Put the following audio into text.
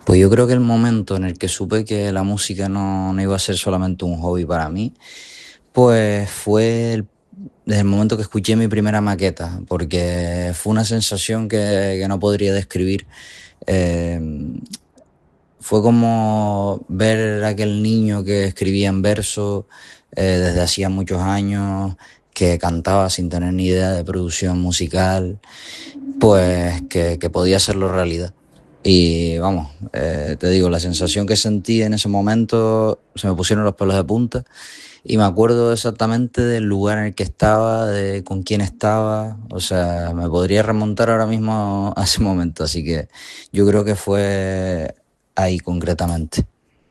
Pues yo creo que el momento en el que supe que la música no iba a ser solamente un hobby para mí, pues fue desde el momento que escuché mi primera maqueta, porque fue una sensación que no podría describir. Eh, Fue como ver a aquel niño que escribía en verso desde hacía muchos años, que cantaba sin tener ni idea de producción musical, pues que podía hacerlo realidad. Y vamos, te digo, la sensación que sentí en ese momento, se me pusieron los pelos de punta y me acuerdo exactamente del lugar en el que estaba, de con quién estaba, o sea, me podría remontar ahora mismo a ese momento, así que yo creo que fue ahí concretamente.